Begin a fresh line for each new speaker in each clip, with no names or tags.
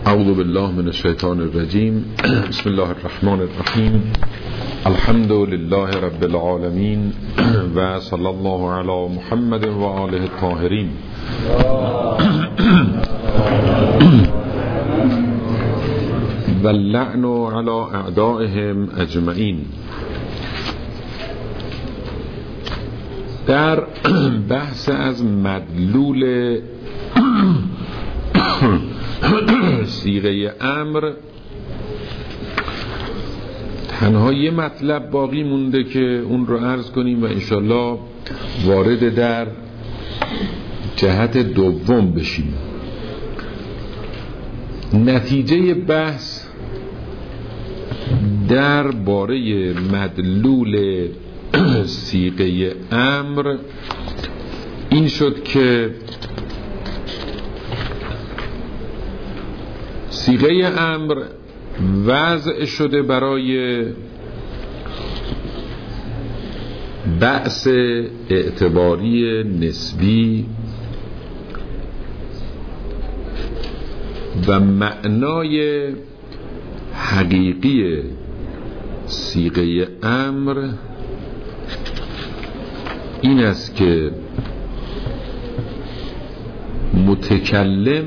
اعوذ بالله من الشیطان الرجیم. بسم الله الرحمن الرحیم. الحمد لله رب العالمین و صلی الله علی محمد و آله الطاهرین. و اللعن علی اعدائهم اجمعین. در بحث از مدلول صیغه امر تنها یه مطلب باقی مونده که اون رو عرض کنیم و انشالله وارد در جهت دوم بشیم. نتیجه بحث در باره مدلول صیغه امر این شد که صیغه امر وضع شده برای بأس اعتباری نسبی و معنای حقیقی صیغه امر این است که متکلم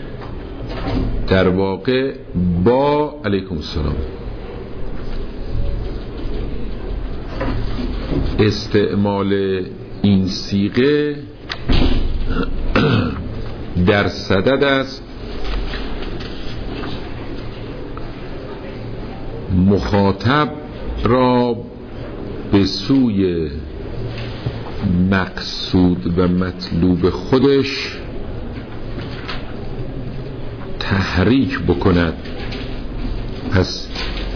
در واقع با علیکم السلام استعمال این صیغه در صدد است مخاطب را به سوی مقصود و مطلوب خودش تحریک بکند. پس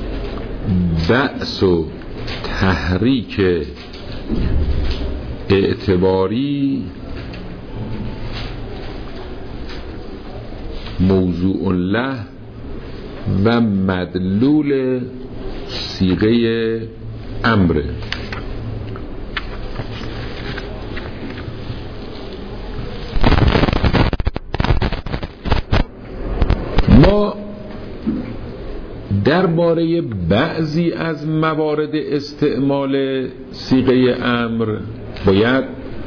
بأس و تحریک اعتباری موضوع له و مدلول صیغه امره. ما درباره بعضی از موارد استعمال صیغه امر باید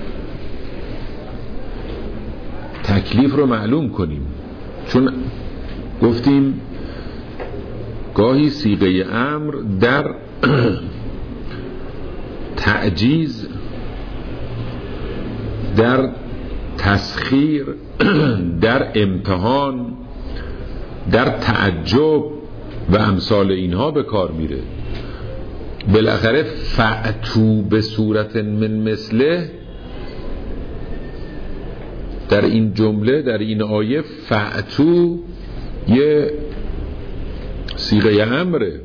تکلیف رو معلوم کنیم، چون گفتیم گاهی صیغه امر در تعجیز، در تسخیر، در امتحان، در تعجب و امثال اینها به کار میره. بالاخره فأتو به صورت من مثله در این جمله، در این آیه فأتو یه صیغه امره.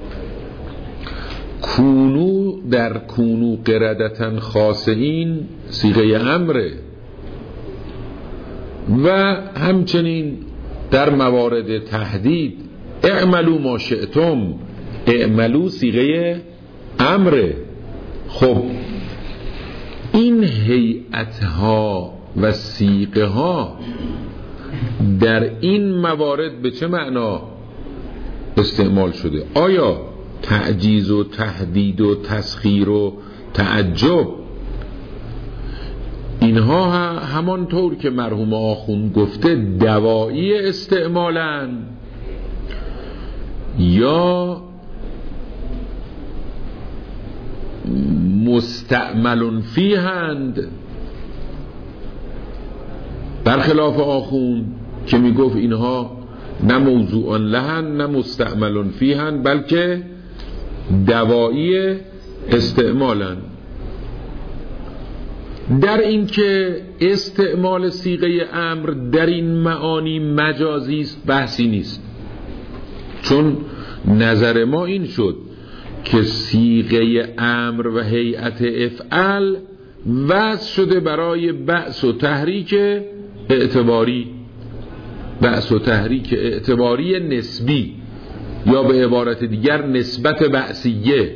کونو در کونو قردتن خاسئین صیغه امره و همچنین در موارد تهدید اعملوا ما شئتم، اعملوا صیغه امره. خب این هیئتها و صیغه ها در این موارد به چه معنا استعمال شده؟ آیا تعجیز و تهدید و تسخیر و تعجب اینها همانطور که مرحوم آخوند گفته دوایی استعمالن یا مستعمل فیهند؟ برخلاف آخوند که می گفت اینها نه موضوع لهن نه مستعمل فیهند بلکه دوایی استعمالن. در این که استعمال صیغه امر در این معانی مجازی است بحثی نیست، چون نظر ما این شد که صیغه امر و هیئت افعل وضع شده برای بأس و تحریک اعتباری، بأس و تحریک اعتباری نسبی یا به عبارت دیگر نسبت بأسیه.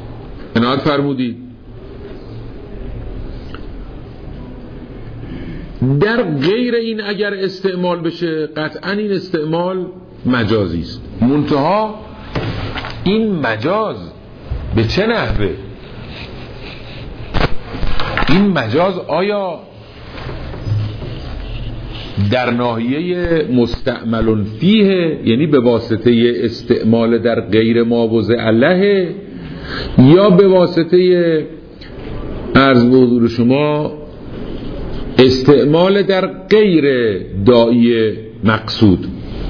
عنایت فرمودید. در غیر این اگر استعمال بشه قطعا این استعمال مجازی است. منتها این مجاز به چه نحوه؟ این مجاز آیا در ناحیه مستعمل فیه، یعنی به واسطه استعمال در غیر ما وضع له، یا به واسطه عرض به حضور شما استعمال در غیر داعی مقصود؟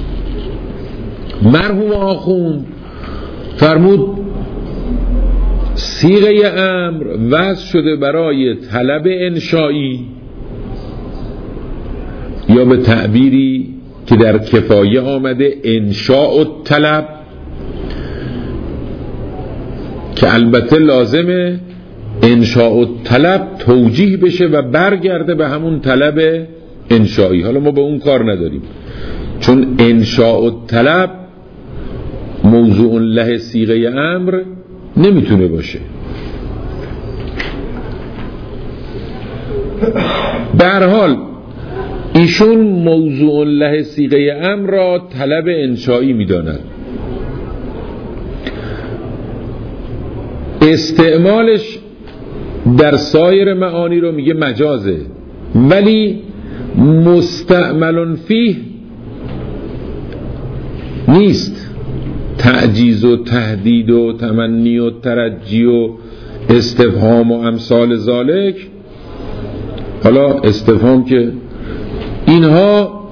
مرحوم آخوند فرمود صیغه امر وضع شده برای طلب انشایی، یا به تعبیری که در کفایه آمده انشاء الطلب، که البته لازمه انشاء الطلب توجیه بشه و برگرده به همون طلب انشایی. حالا ما به اون کار نداریم، چون انشاء الطلب موضوع له صیغه امر نمیتونه باشه. به هر حال ایشون موضوع له صیغه امر را طلب انشایی میداند. استعمالش در سایر معانی رو میگه مجازه، ولی مستعمل فیه نیست. تعجیز و تهدید و تمنی و ترجی و استفهام و امثال ذالک، حالا استفهام که اینها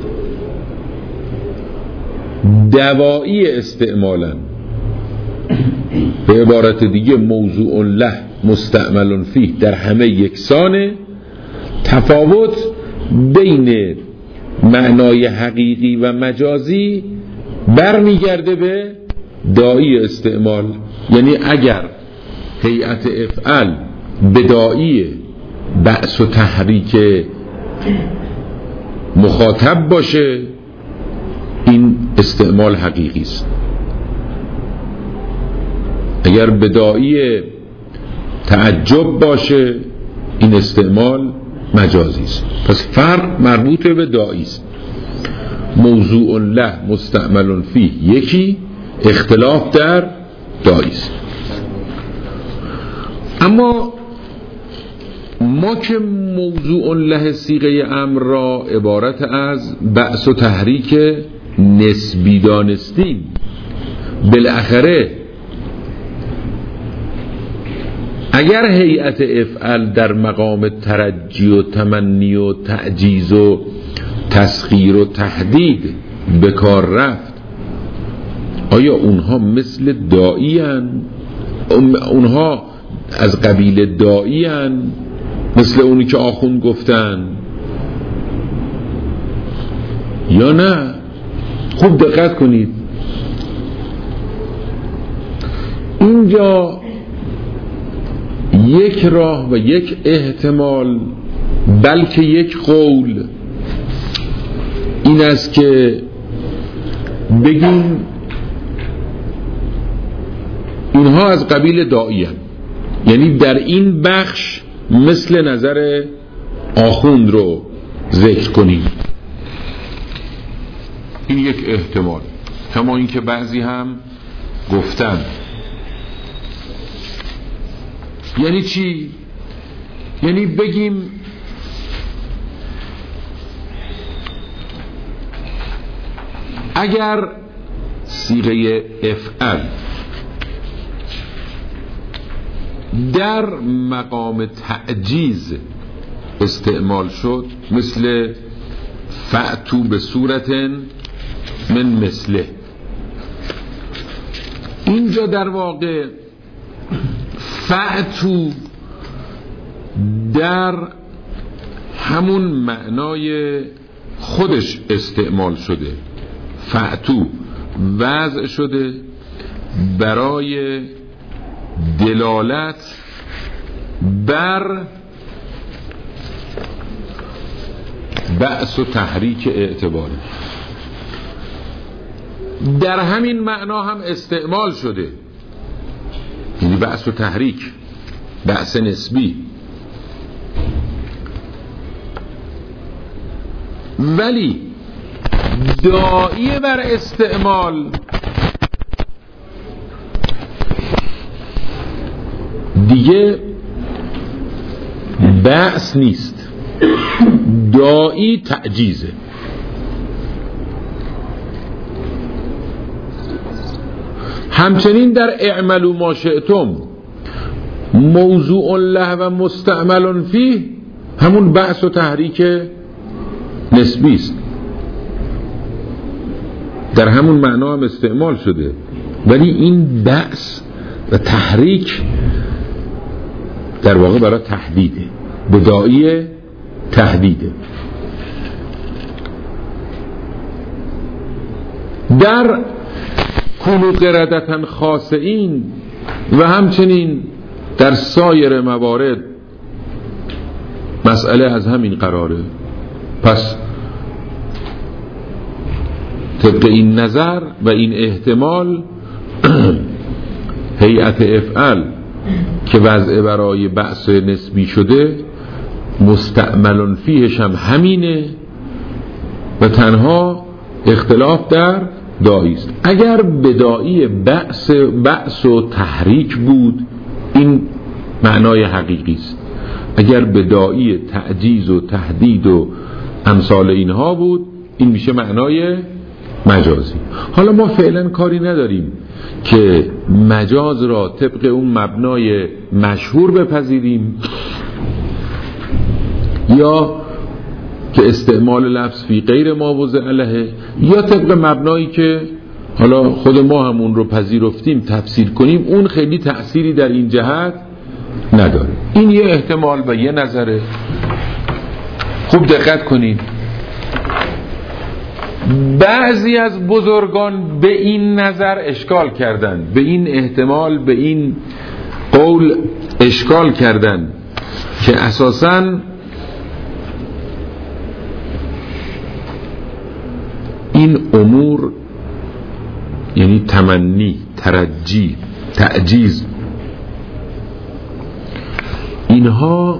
دوایی استعمالن، به عبارت دیگه موضوع له مستعمل فیه در همه یکسانه. تفاوت بین معنای حقیقی و مجازی برمیگرده به داعی استعمال. یعنی اگر هیئت افعل به داعی بأس و تحریک مخاطب باشه، این استعمال حقیقی است. اگر به داعی تعجب باشه، این استعمال مجازی است. پس فرق مربوط به داعی است. موضوع له مستعمل فیه یکی، اختلاف در داعی است. اما ما که موضوع له صیغه امر را عبارت از بأس و تحریک نسبی دانستیم، بالاخره اگر هیئت افعل در مقام ترجی و تمنی و تعجیز و تسخیر و تهدید به کار رفت، آیا اونها مثل داعی هن؟ اونها از قبیل داعی هن؟ مثل اونی که آخوند گفتن یا نه؟ خوب دقت کنید، اینجا یک راه و یک احتمال، بلکه یک قول این است که بگیم اینها از قبیل داعی هستند. یعنی در این بخش مثل نظر آخوند رو ذکر کنیم. این یک احتمال، کما اینکه بعضی هم گفتن. یعنی چی؟ یعنی بگیم اگر صیغه افعل در مقام تعجیز استعمال شد، مثل فأتو به صورت من مثله، اینجا در واقع فأتو در همون معنای خودش استعمال شده. فأتو وضع شده برای دلالت بر بأس و تحریک اعتباری. در همین معنا هم استعمال شده، یعنی بأس و تحریک، بأس نسبی. ولی داعی بر استعمال دیگه بأس نیست، داعی تعجیزه. همچنین در اعملوا ما شئتم موضوع له و مستعمل فیه همون بأس و تحریک نسبی است، در همون معنا هم استعمال شده، ولی این بأس و تحریک در واقع برای تهدیده، بداعی تهدیده. در کونوا قردة خاسئین و همچنین در سایر موارد مسئله از همین قراره. پس طبق این نظر و این احتمال هیئت افعل که وضع برای بأس نسبی شده مستعمل فیهش هم همینه و تنها اختلاف در داعی است. اگر بداعی بأس و تحریک بود این معنای حقیقی است، اگر بداعی تعجیز و تهدید و امثال اینها بود این میشه معنای مجازی. حالا ما فعلا کاری نداریم که مجاز را طبق اون مبنای مشهور بپذیریم یا که استعمال لفظ فی غیر ما وضع علیه، یا طبق مبنایی که حالا خود ما هم اون رو پذیرفتیم تفسیر کنیم، اون خیلی تأثیری در این جهت نداره. این یه احتمال و یه نظره. خوب دقت کنید، بعضی از بزرگان به این نظر اشکال کردن، به این احتمال، به این قول اشکال کردن که اساساً این امور یعنی تمنی، ترجی، تعجیز، اینها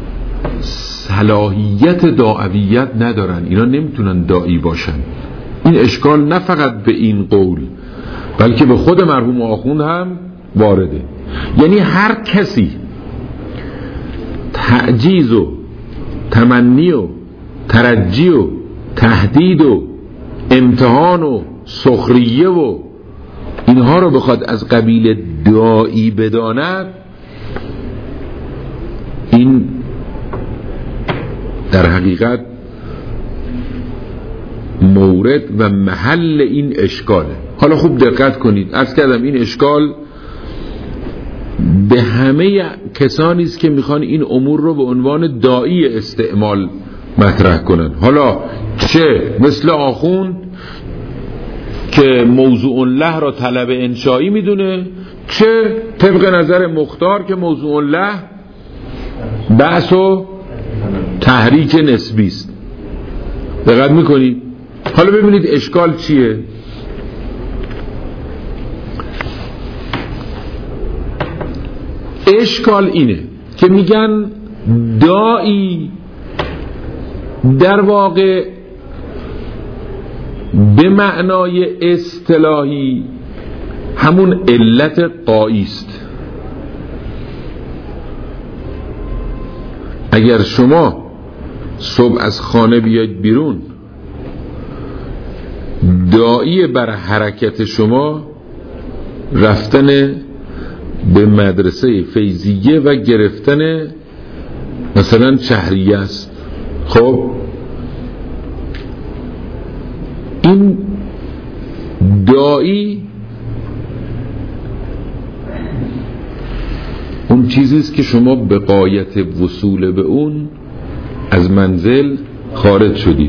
صلاحیت داعیت ندارن، اینا نمیتونن داعی باشن. این اشکال نه فقط به این قول بلکه به خود مرحوم آخوند هم وارده. یعنی هر کسی تعجیز و تمنی و ترجی و تهدید و امتحان و سخریه و اینها رو بخواد از قبیل داعی بداند، این در حقیقت مورد و محل این اشکاله. حالا خوب دقت کنید، عرض کردم این اشکال به همه کسانی است که میخوان این امور رو به عنوان داعی استعمال مطرح کنن، حالا چه مثل آخوند که موضوع له را طلب انشایی میدونه، چه طبق نظر مختار که موضوع له بحث و تحریک نسبی است. دقت میکنید؟ حالا ببینید اشکال چیه. اشکال اینه که میگن داعی در واقع به معنای اصطلاحی همون علت قایی است. اگر شما صبح از خانه بیاید بیرون، داعی بر حرکت شما رفتن به مدرسه فیضیه و گرفتن مثلا شهریه است. خب این داعی اون چیزیست که شما به غایت وصول به اون از منزل خارج شدید.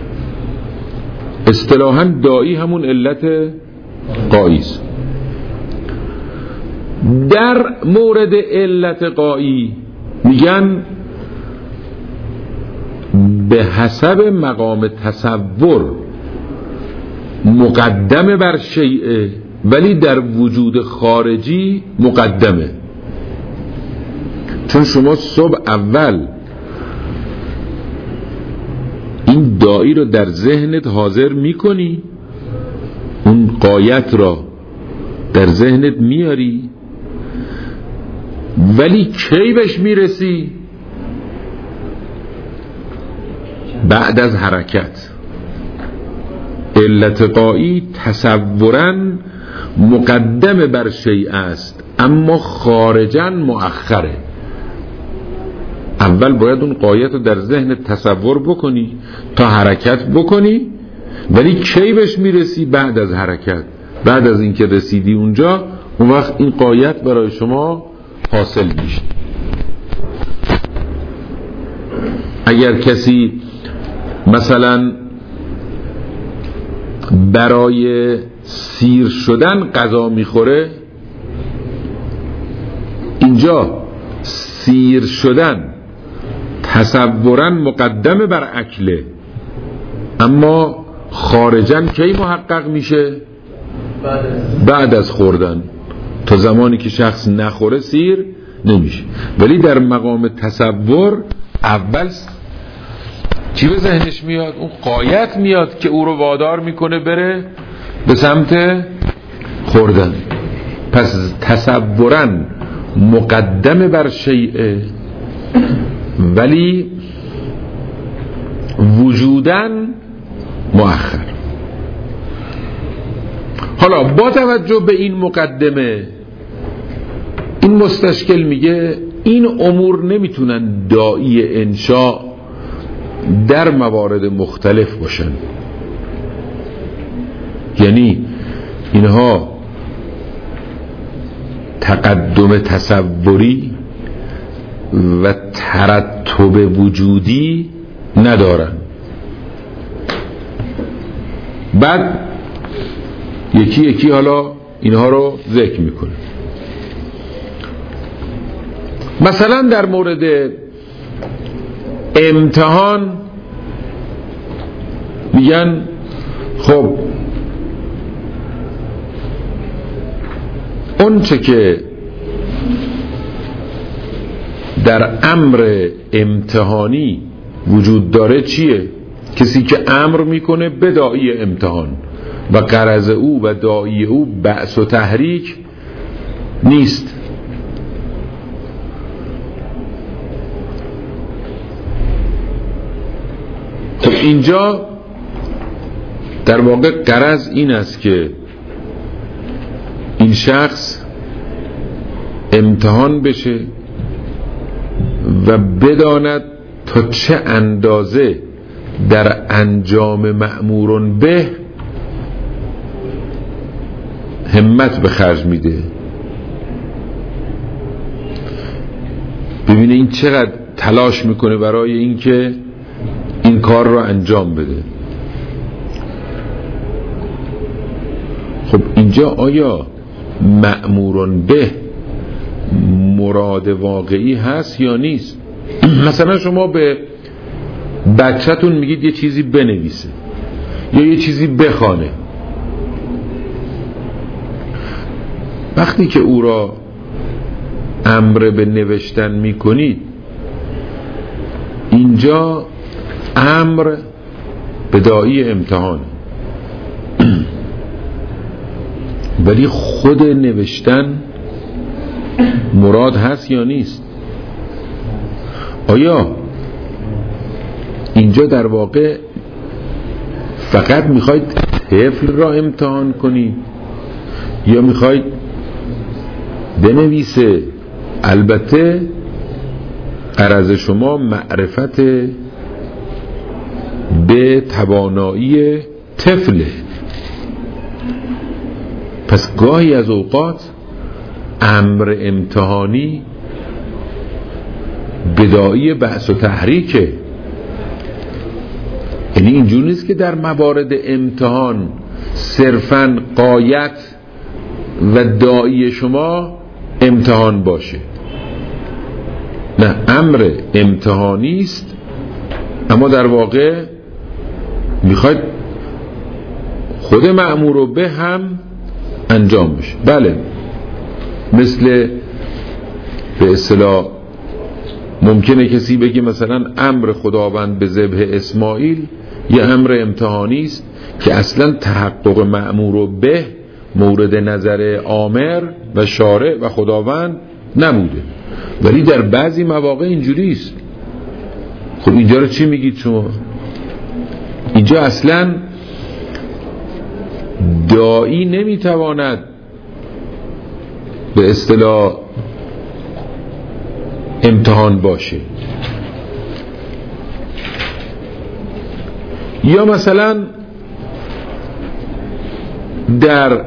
اصطلاحاً داعی همون علت قایی است. در مورد علت قایی میگن به حسب مقام تصور مقدمه بر شیء، ولی در وجود خارجی مقدمه. چون شما صبح اول این داعی رو در ذهنت حاضر میکنی؟ اون غایت را در ذهنت میاری؟ ولی کی بهش میرسی؟ بعد از حرکت. علت غایی تصوراً مقدم بر شیء است، اما خارجاً مؤخره. اول باید اون غایت رو در ذهن تصور بکنی تا حرکت بکنی، ولی کی بهش میرسی؟ بعد از حرکت. بعد از اینکه رسیدی اونجا، اون وقت این غایت برای شما حاصل میشه. اگر کسی مثلا برای سیر شدن غذا میخوره، اینجا سیر شدن تصوراً مقدم بر اکله، اما خارجاً کی محقق میشه؟ بعد از خوردن. تا زمانی که شخص نخوره سیر نمیشه. ولی در مقام تصور اول چی به ذهنش میاد؟ اون غایت میاد که او رو وادار میکنه بره به سمت خوردن. پس تصوراً مقدم بر شیء، ولی وجوداً مؤخر. حالا با توجه به این مقدمه، این مستشکل میگه این امور نمیتونن داعی انشاء در موارد مختلف باشن. یعنی اینها تقدم تصوری و ترتب وجودی ندارن. بعد یکی یکی حالا اینها رو ذکر میکنه. مثلا در مورد امتحان میگن خب اون چه که در امر امتحانی وجود داره چیه؟ کسی که امر میکنه به داعی امتحان و غرض او و داعی او بأس و تحریک نیست. خب اینجا در واقع غرض این است که این شخص امتحان بشه و بداند تا چه اندازه در انجام مأمورون به همت به خرج میده. ببینه این چقدر تلاش میکنه برای اینکه این کار رو انجام بده. خب اینجا آیا مأمورون به مراد واقعی هست یا نیست؟ مثلا شما به بچه‌تون میگید یه چیزی بنویسه یا یه چیزی بخوانه. وقتی که او را امر به نوشتن میکنید، اینجا امر به داعی امتحان، ولی خود نوشتن مراد هست یا نیست؟ آیا اینجا در واقع فقط میخواید طفل را امتحان کنید یا میخواید بنویسه؟ البته غرض شما معرفت به توانایی طفله. پس گاهی از اوقات امر امتحانی بداعی بحث و تحریکه. یعنی اینجور نیست که در موارد امتحان صرفاً غایت و داعی شما امتحان باشه. نه، امر امتحانی است، اما در واقع میخواید خود مأمور به هم انجام بشه. بله، مثل به اصطلاح ممکنه کسی بگه مثلا امر خداوند به ذبح اسماعیل یه امر امتحانی است که اصلا تحقق مأمور به مورد نظر آمر و شارع و خداوند نبوده، ولی در بعضی مواقع اینجوری است. خب اینجا رو چی میگید شما؟ اینجا اصلا داعی نمیتواند به اصطلاح امتحان باشه. یا مثلا در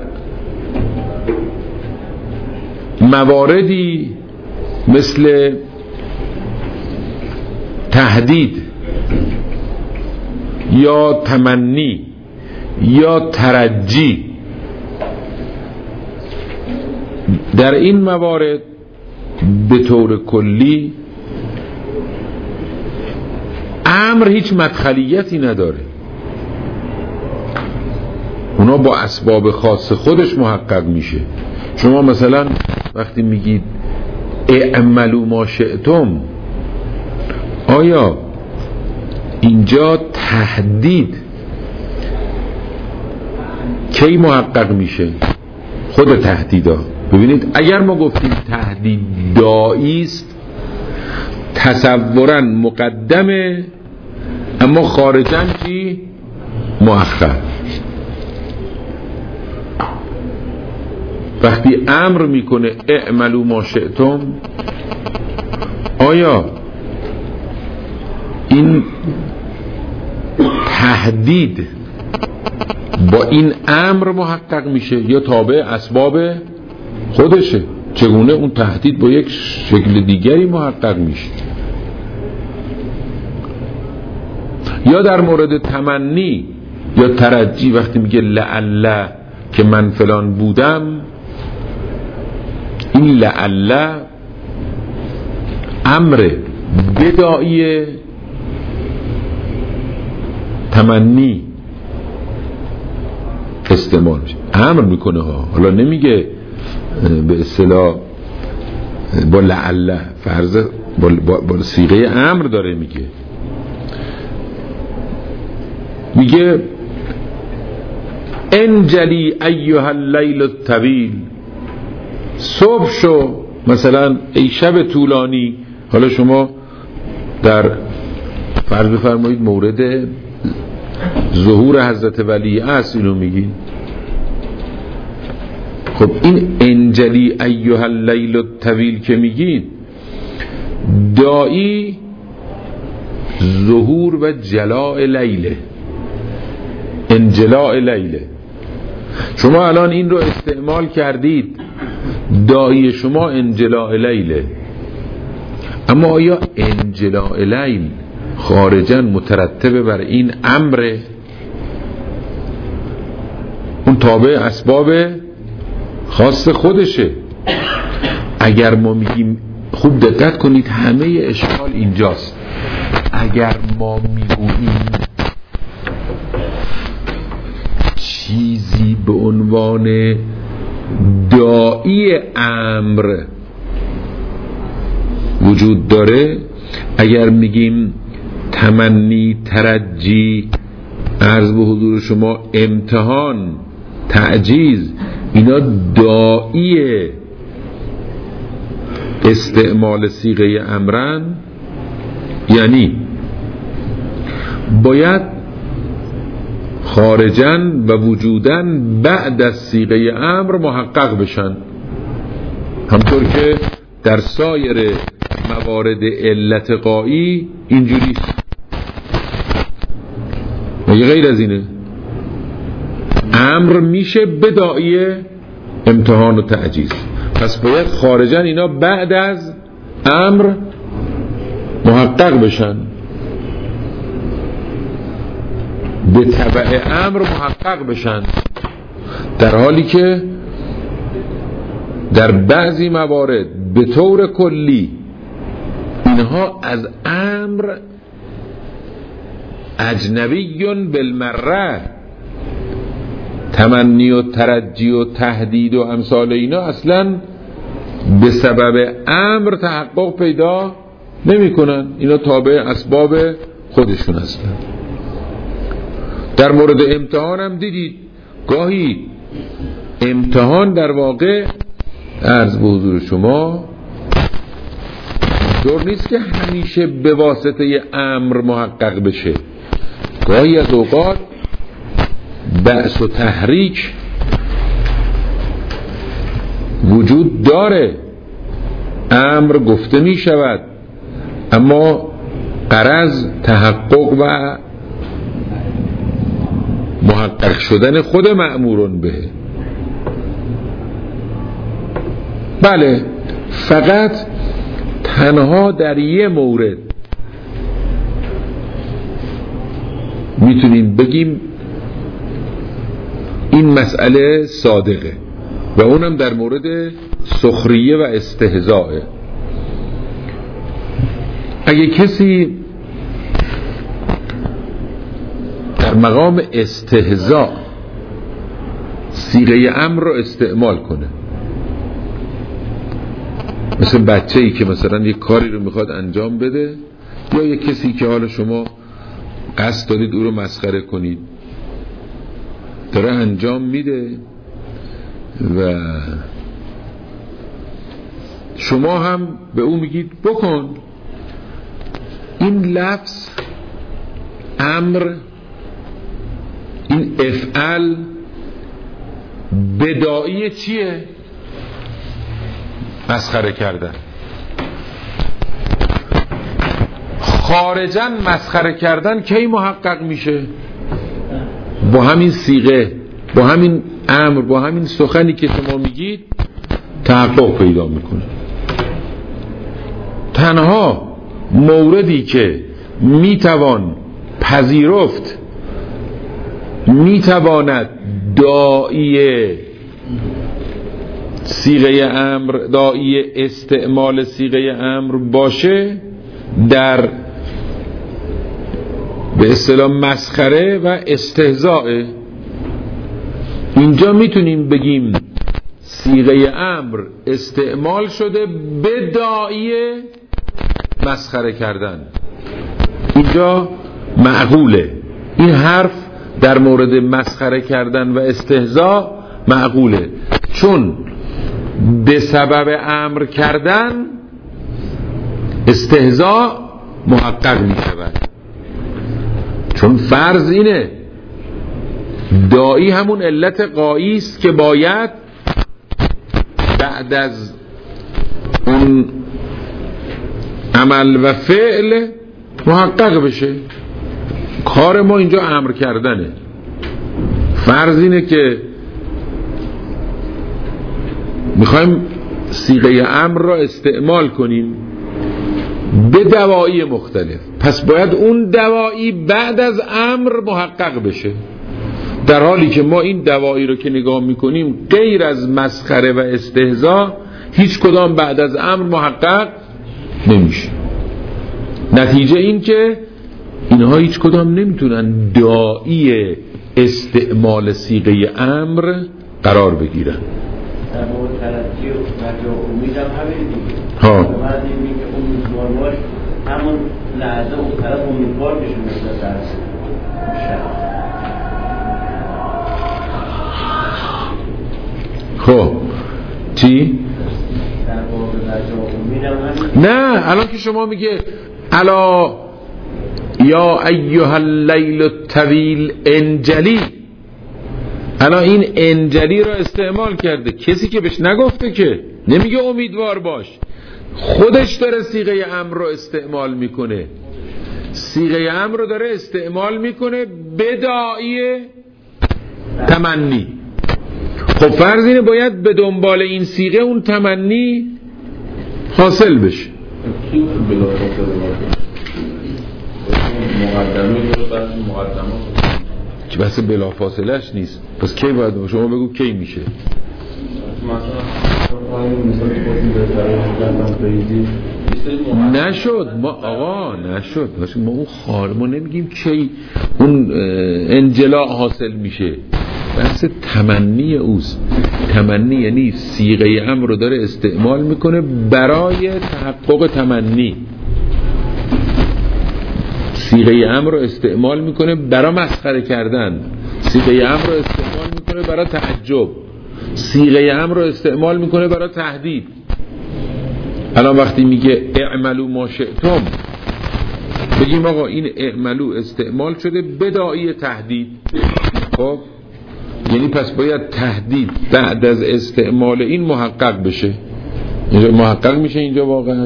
مواردی مثل تهدید یا تمنی یا ترجی، در این موارد به طور کلی امر هیچ مدخلیتی نداره، اونا با اسباب خاص خودش محقق میشه. شما مثلا وقتی میگید اعملوا ما شئتم، آیا اینجا تهدید کی محقق میشه؟ خود تهدیدا. ببینید اگر ما گفتیم تهدید داعی است، تصورا مقدمه اما خارجاً چی؟ مؤخر. وقتی امر میکنه اعملوا ما شئتم، آیا این تهدید با این امر محقق میشه یا تابع اسباب خودشه؟ چگونه اون تهدید با یک شکل دیگری محقق میشه؟ یا در مورد تمنی یا ترجی وقتی میگه لعل که من فلان بودم، این لعل امر بداعی تمنی استعمال میشه، امر میکنه ها، حالا نمیگه به اصطلاح با لعل، فرض با صیغه امر داره میگه انجلی ایها اللیل الطویل، صبح شو، مثلا ای شب طولانی. حالا شما در فرض بفرمایید مورد ظهور حضرت ولی عصر اینو میگی. خب این انجلی ایها اللیل الطویل که میگین، داعی ظهور و جلاء لیله، انجلاء لیله. شما الان این رو استعمال کردید، داعی شما انجلاء لیله، اما آیا انجلاء لیل خارجاً مترتبه بر این امر؟ اون تابع اسباب خاص خودشه. اگر ما میگیم، خوب دقت کنید، همه اشکال اینجاست. اگر ما میگوییم چیزی به عنوان داعی امر وجود داره، اگر میگیم تمنی، ترجی، عرض به حضور شما امتحان، تعجیز، اینا داعی استعمال صیغه امرن، یعنی باید خارجاً و وجوداً بعد از صیغه امر محقق بشن، همطور که در سایر موارد علت قایی اینجوری. مگه غیر از اینه؟ امر میشه بداعی امتحان و تعجیز، پس باید خارجاً اینا بعد از امر محقق بشن، به تبع امر محقق بشن، در حالی که در بعضی موارد به طور کلی اینها از امر اجنبیون بالمره، تمنی و ترجی و تهدید و امثال اینا اصلا به سبب امر تحقق پیدا نمی کنن، اینا تابع اسباب خودشون هستن. در مورد امتحان هم دیدید گاهی امتحان در واقع عرض به حضور شما دور نیست که همیشه به واسطه امر محقق بشه. گاهی از اوقات بعث و تحریک وجود داره، امر گفته می شود اما غرض تحقق و محقق شدن خود مأمورون به. بله، فقط تنها در یه مورد میتونیم بگیم این مسئله صادقه و اونم در مورد سخریه و استهزاء. اگه کسی در مقام استهزاء صیغه امر رو استعمال کنه، مثل بچه‌ای که مثلا یک کاری رو میخواد انجام بده، یا یک کسی که حالا شما قصد دارید او رو مسخره کنید، داره انجام میده و شما هم به او میگید بکن. این لفظ امر، این افعل بداعی چیه؟ مسخره کردن. خارجاً مسخره کردن کی محقق میشه؟ با همین صیغه، با همین امر، با همین سخنی که شما میگید تحقق پیدا میکنه. تنها موردی که میتوان پذیرفت، میتواند داعی صیغه امر، داعی استعمال صیغه امر باشه، در به اصطلاح مسخره و استهزاء. اینجا میتونیم بگیم صیغه امر استعمال شده به داعی مسخره کردن. اینجا معقوله، این حرف در مورد مسخره کردن و استهزاء معقوله، چون به سبب امر کردن استهزاء محقق می شود. چون فرض اینه داعی همون علت غایی است که باید بعد از اون عمل و فعل محقق بشه. کار ما اینجا امر کردنه. فرض اینه که میخوایم صیغه امر را استعمال کنیم به دواعی مختلف، پس باید اون دواعی بعد از امر محقق بشه، در حالی که ما این دواعی رو که نگاه میکنیم غیر از مسخره و استهزاء هیچ کدام بعد از امر محقق نمیشه. نتیجه این که اینها هیچ کدام نمیتونن داعی استعمال صیغه امر قرار بگیرن.
در مورد ترجیح و رجاء و امید هم همین دیگه. بعد این میگه امیدوار باش، همون لحظه اون طرف امیدوار بشه مثل درس
خب چی؟
در مورد رجاء و امید هم همین.
نه، الان که شما میگه الا یا ایها اللیل الطویل انجلی، الان این انجلی را استعمال کرده، کسی که بهش نگفته، که نمیگه امیدوار باش، خودش داره صیغه امر رو استعمال میکنه، صیغه امر رو داره استعمال میکنه به داعی تمنی. خب فرض اینه باید به دنبال این صیغه اون تمنی حاصل بشه. که بحث بلافاصلهش نیست، پس کی باید شما بگو کی میشه؟ نشد ما آقا، نشد ما اون ما نمیگیم کی اون انجلاء حاصل میشه، بحث تمنی اوست. تمنی یعنی صیغه امر رو داره استعمال میکنه برای تحقق تمنی. صیغه امر رو استعمال میکنه برای مسخره کردن، صیغه امر رو استعمال میکنه برای تعجب، صیغه امر رو استعمال میکنه برای تهدید. الان وقتی میگه اعملوا ما شئتم، بگیم آقا این اعملوا استعمال شده بداعی تهدید. خب یعنی پس باید تهدید بعد از استعمال این محقق بشه. اینجا محقق میشه اینجا واقعا؟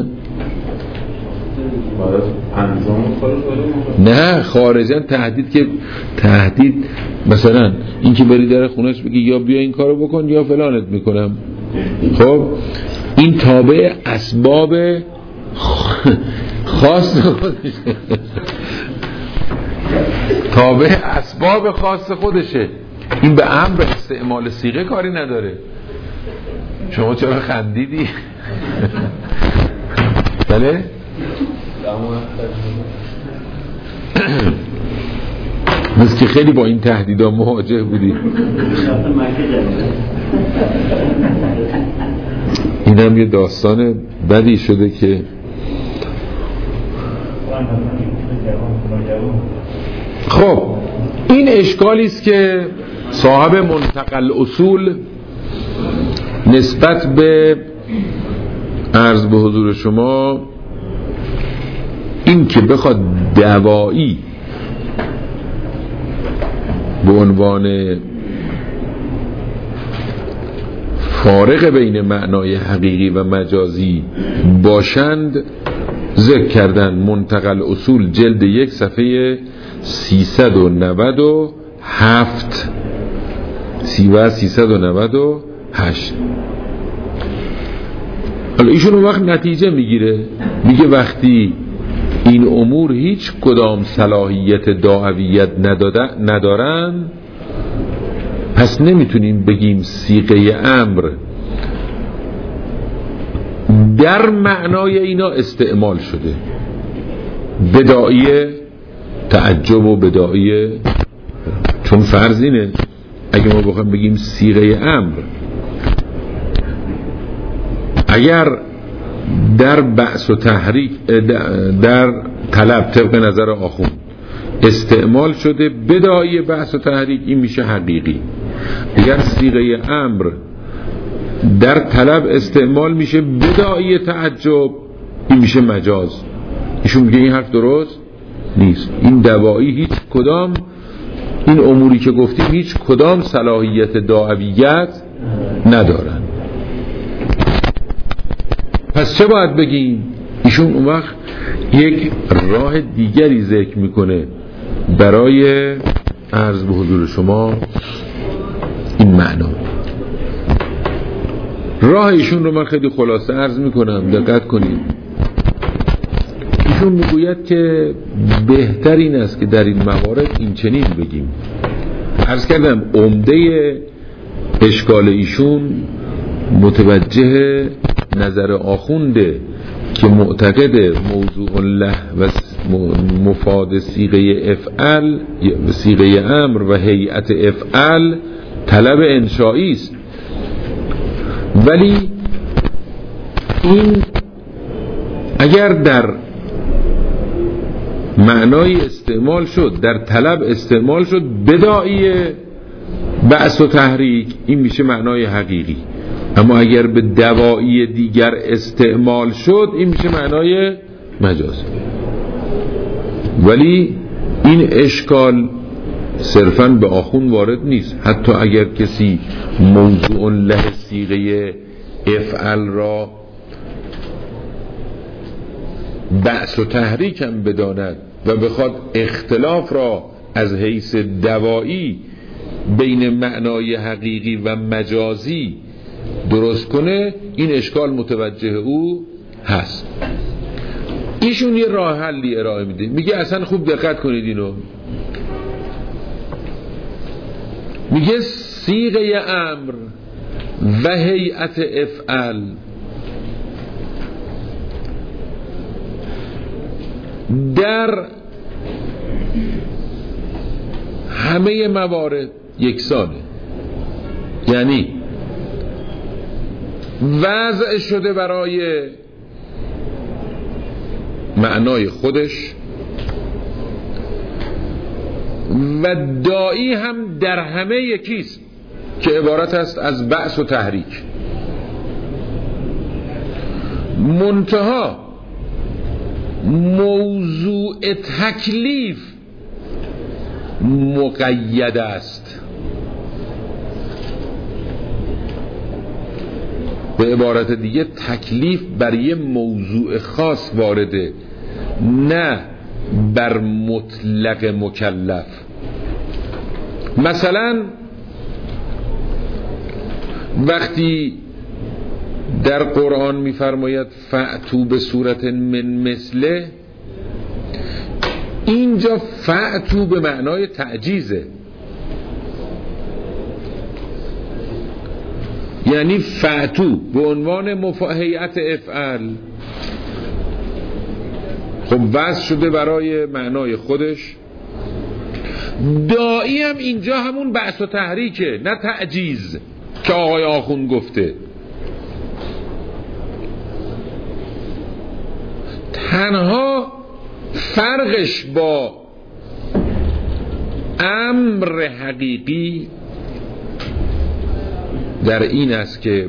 نه خارجا تهدید، که تهدید مثلا این که بری در خونش بگی یا بیا این کارو بکن یا فلانت میکنم. خب این تابع اسباب خاص خودشه، تابع اسباب خاص خودشه. این به امر استعمال صیغه کاری نداره. شما چرا خندیدی؟ بله؟ مثل که خیلی با این تهدیدا مواجه بودی. این هم یه داستان بدی شده که خب این اشکالی است که صاحب منتقل اصول نسبت به عرض به حضور شما این که بخواد دوایی به عنوان فارق بین معنای حقیقی و مجازی باشند ذکر کردن. منتقل اصول جلد 1 صفحه 397 398. حالا ایشون اون وقت نتیجه میگیره، میگه وقتی این امور هیچ کدام صلاحیت دعویت ندارن، پس نمیتونیم بگیم صیغه امر در معنای اینا استعمال شده، بداعی تعجب و بداعی. چون فرض اینه اگه ما بخوایم بگیم صیغه امر اگر در بعث و تحریک در طلب طبق نظر آخوند استعمال شده بداعی بعث و تحریک، این میشه حقیقی. اگر صیغه امر در طلب استعمال میشه بداعی تعجب، این میشه مجاز. ایشون میگه این حرف درست نیست. این دوایی هیچ کدام این اموری که گفتیم هیچ کدام صلاحیت دعویت ندارن. پس چه باید بگیم؟ ایشون اون وقت یک راه دیگری ذکر میکنه برای عرض به حضور شما این معنا. راه ایشون رو من خیلی خلاصه عرض میکنم، دقت کنید. ایشون میگوید که بهتر این است که در این موارد این چنین بگیم. عرض کردم عمده اشکال ایشون متوجه نظر آخونده که معتقد موضوع له و مفاد صیغه افعل، صیغه امر و هیئت افعل طلب انشایی است، ولی این اگر در معنای استعمال شد، در طلب استعمال شد بداعی بعث و تحریک، این میشه معنای حقیقی. اما اگر به دواعی دیگر استعمال شد این میشه معنای مجازی. ولی این اشکال صرفاً به آخون وارد نیست. حتی اگر کسی موضوع له صیغه افعل را بعث و تحریک هم بداند و بخواد اختلاف را از حیث دوایی بین معنای حقیقی و مجازی درست کنه، این اشکال متوجه او هست. ایشون یه راه حلی ارائه میده، میگه اصلا خوب دقت کنید اینو، میگه صیغه امر و هیئت افعل در همه موارد یکسانه، یعنی وضع شده برای معنای خودش و داعی هم در همه یکیست که عبارت است از بعث و تحریک. منتها موضوع تکلیف مقید است. به عبارت دیگه تکلیف بر یه موضوع خاص وارده، نه بر مطلق مکلف. مثلا وقتی در قرآن می‌فرماید فأتوا بصورت من مثله، اینجا فأتوا به معنای تعجیزه، یعنی فأتوا به عنوان هیئت افعال خب وضع شده برای معنای خودش. داعی هم اینجا همون بعث و تحریکه، نه تعجیز که آقای آخوند گفته. تنها فرقش با امر حقیقی در این است که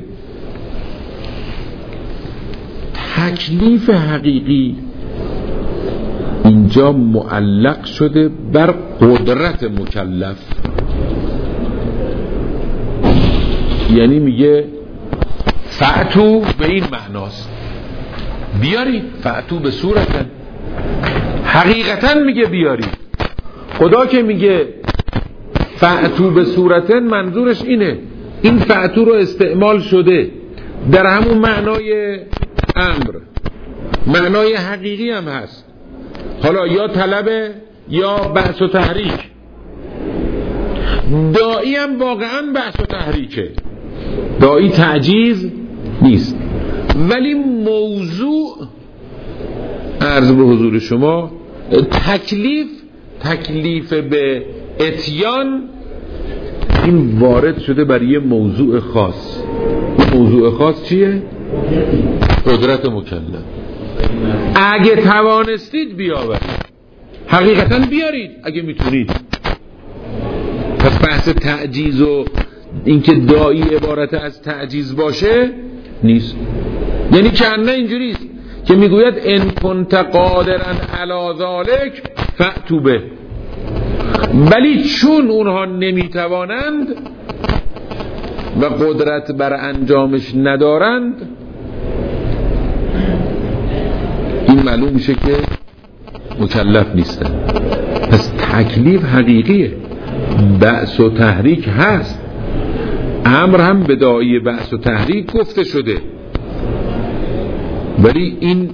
تکلیف حقیقی اینجا معلق شده بر قدرت مکلف، یعنی میگه فأتو به این معناست، بیارید فأتو به صورتن، حقیقتا میگه بیارید. خدا که میگه فأتو به صورتن منظورش اینه، این فأتو رو استعمال شده در همون معنای امر، معنای حقیقی هم هست، حالا یا طلبه یا بعث و تحریک. داعی هم واقعا بعث و تحریکه، داعی تعجیز نیست، ولی موضوع عرض به حضور شما تکلیف به اتیان این وارد شده بر یه موضوع خاص. موضوع خاص چیه؟ قدرت مکلف. اگه توانستید بیاورید، حقیقتا بیارید اگه میتونید. پس بحث تعجیز و اینکه داعی عبارت از تعجیز باشه نیست. یعنی کنه اینجوریست که میگوید ان کنت قادرا علی ذلک فأتوا به، ولی چون اونها نمیتوانند و قدرت بر انجامش ندارند، این معلوم میشه که مکلف نیستن. پس تکلیف حقیقیه، بعث و تحریک هست، امر هم به داعی بعث و تحریک گفته شده، ولی این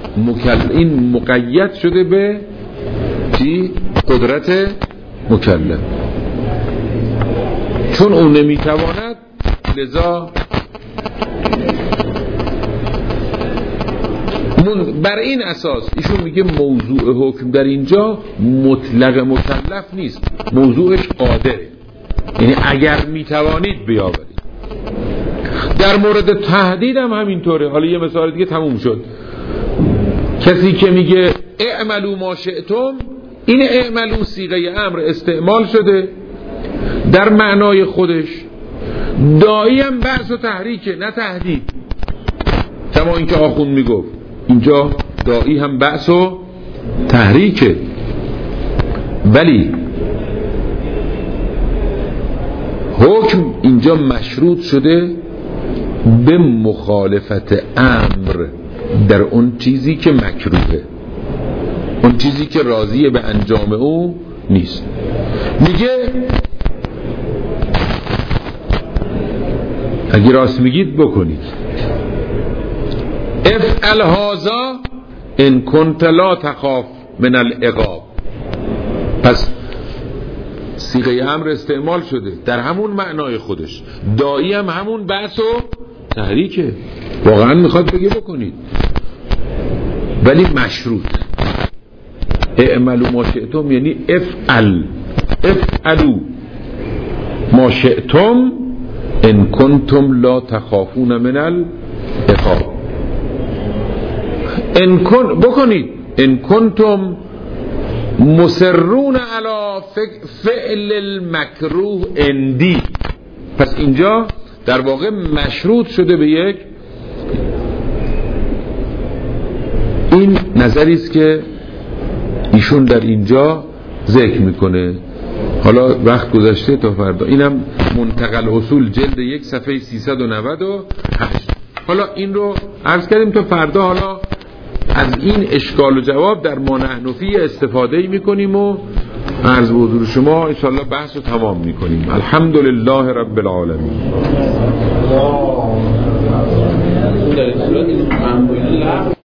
مقید شده به چی؟ قدرت مکلف. چون اون نمیتواند، لذا بر این اساس ایشون میگه موضوع حکم در اینجا مطلق مکلف نیست، موضوعش قادره، یعنی اگر میتوانید بیاورید. در مورد تهدید هم همینطوره. حالا یه مثال دیگه تموم شد. کسی که میگه اعملوا ما شئتم، این اعملوا صیغه امر استعمال شده در معنای خودش، داعی هم بعث و تحریکه نه تهدید، کما اینکه آخوند میگفت اینجا داعی هم بعث و تحریکه، ولی حکم اینجا مشروط شده به مخالفت امر در اون چیزی که مکروهه، اون چیزی که راضیه به انجام او نیست. میگه اگه راست میگید بکنید، افعل هذا ان کنت لا تخاف من العقاب. پس صیغه امر استعمال شده در همون معنای خودش، داعی هم همون بعث و تحریکه، واقعا میخواد بگه بکنید، ولی مشروط. اعملوا ما شئتم یعنی افعلوا ما شئتم ان کنتم لا تخافون من العقاب. بکنید ان کنتم مصرون علی فعل المکروه اندی. پس اینجا در واقع مشروط شده به یک، این نظری است که ایشون در اینجا ذکر میکنه. حالا وقت گذشته تا فردا. اینم منتقل اصول جلد 1 صفحه 398. حالا این رو عرض کردیم تا فردا حالا از این اشکال و جواب در ما نحن فیه استفاده میکنیم و عرض به حضور شما ان شاء الله بحث رو تمام میکنیم. الحمدلله رب العالمین.